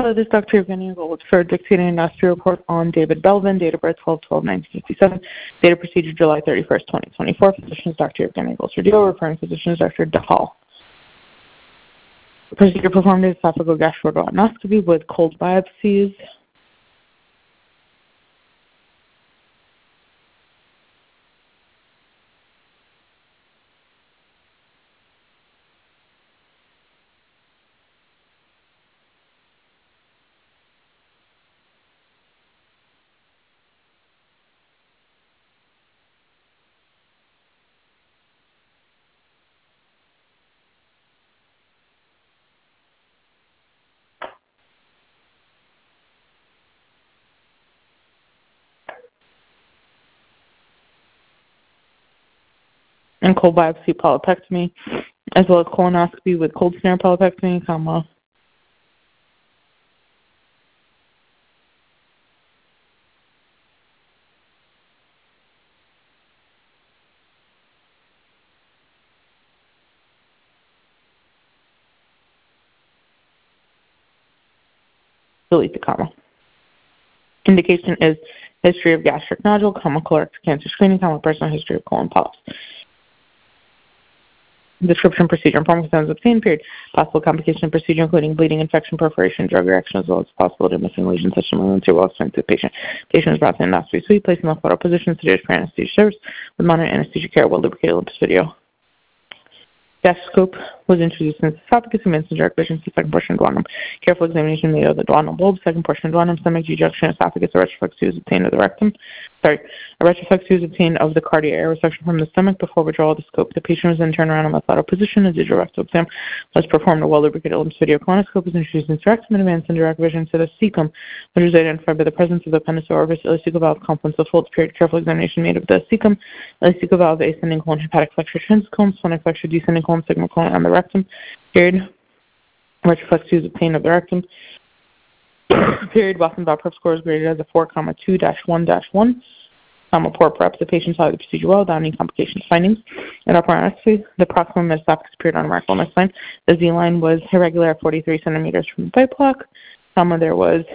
Hello, this is Dr. Evgeny Gold for dictating an endoscopy report on David Belvin, date of birth 12/12/1957, date of procedure July 31st, 2024. Physician is Dr. Evgeny Gold for DO, referring physician is Dr. DeHall. Procedure performed is esophageal gastroendoscopy with cold biopsies. And cold biopsy polypectomy, as well as colonoscopy with cold snare polypectomy, comma. Delete the comma. Indication is history of gastric nodule, comma, colorectal cancer screening, comma, personal history of colon polyps. Description, procedure, and pharmaceuticals obtained, period. Possible complication of procedure, including bleeding, infection, perforation, drug reaction, as well as possibility of missing lesions, such as malignancy, well explained to the patient. Patient is brought to the endoscopy suite, placed in left lateral position, sedated for anesthesia service, with moderate anesthesia care, well lubricated lips video. Gastroscope was introduced in the esophagus, commenced in direct vision to the second portion of duodenum. Careful examination made of the duodenal bulb, second portion of duodenum, stomach, G-junction, esophagus, a retroflex was obtained of the rectum. A retroflex was obtained of the cardia air resection from the stomach before withdrawal of the scope. The patient was then turned around in left lateral position. A digital rectal exam was performed. A well-lubricated lymph video colonoscope was introduced into rectum and advanced in direct vision to the cecum, which was identified by the presence of the appendix orifice, ileocecal valve, confluence of folds, period. Careful examination made of the cecum, ileocecal valve, ascending colon, hepatic flexure, transcolon, splenic flexure, descending colon, sigmoid colon, and the rectum, period. Retroflex was obtained of the rectum, period. Boston valve prep score is graded as a 4,2-1-1. Poor prep. The patient saw the procedure well without any complications. Findings in upper endoscopy, the proximal metastasis appeared on remarkable. Next line, the Z line was irregular at 43 centimeters from the bite block. There was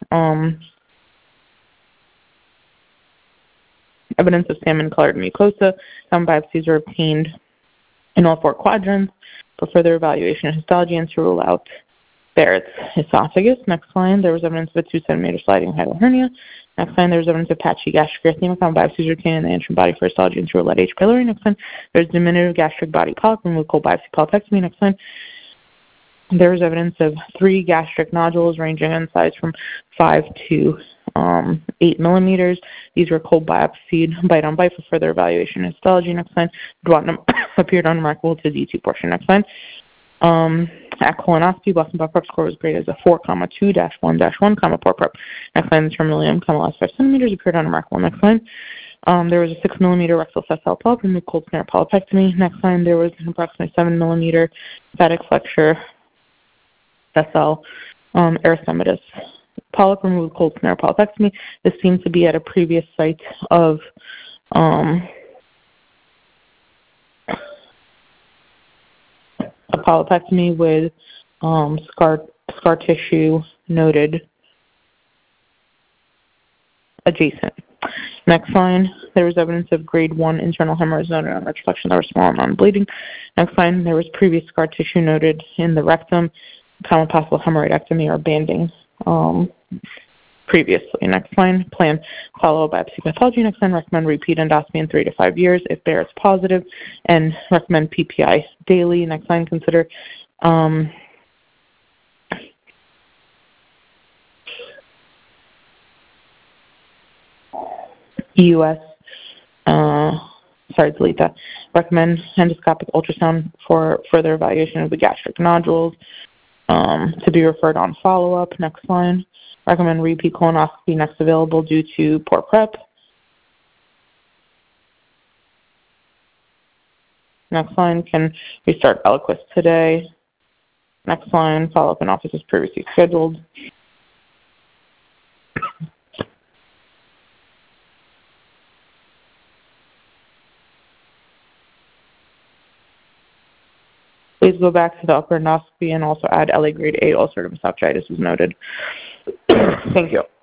evidence of salmon-colored mucosa. Some biopsies were obtained in all four quadrants for further evaluation of histology and to rule out Barrett's esophagus. Next line, there was evidence of a 2-centimeter sliding hiatal hernia. Next line, there was evidence of patchy gastric erythema. Some biopsies were obtained in the antrum body for histology and to rule out H. pylori. Next line, there was diminutive gastric body polyp with cold biopsy polypectomy. Next line, there was evidence of 3 gastric nodules ranging in size from 5 to 8 millimeters. These were cold biopsied bite on bite for further evaluation and histology. Next line, duodenum appeared unremarkable to D2 portion. Next line, at colonoscopy, Boston valve prep score was graded as a 4,2-1-1, poor prep. Next line, the terminalium, last 5 centimeters appeared unremarkable. Next line, there was a 6 millimeter rectal sessile polyp with cold snare polypectomy. Next line, there was an approximately 7 millimeter hepatic flexure sessile erythematous polyp removed cold snare polypectomy. This seemed to be at a previous site of a polypectomy with scar tissue noted adjacent. Next line, there was evidence of grade 1 internal hemorrhoids noted on retroflexion that were small and non-bleeding. Next line, there was previous scar tissue noted in the rectum, possible hemorrhoidectomy or banding previously. Next line, plan follow-up biopsy pathology. Next line, recommend repeat endoscopy in 3 to 5 years if Barrett's positive, and recommend PPI daily. Next line, consider delete that. Recommend endoscopic ultrasound for further evaluation of the gastric nodules to be referred on follow-up. Next line, recommend repeat colonoscopy next available due to poor prep. Next line, can restart Eliquis today. Next line, follow-up in office as previously scheduled. Please go back to the upper endoscopy and also add LA grade A ulcerative esophagitis as noted. Thank you.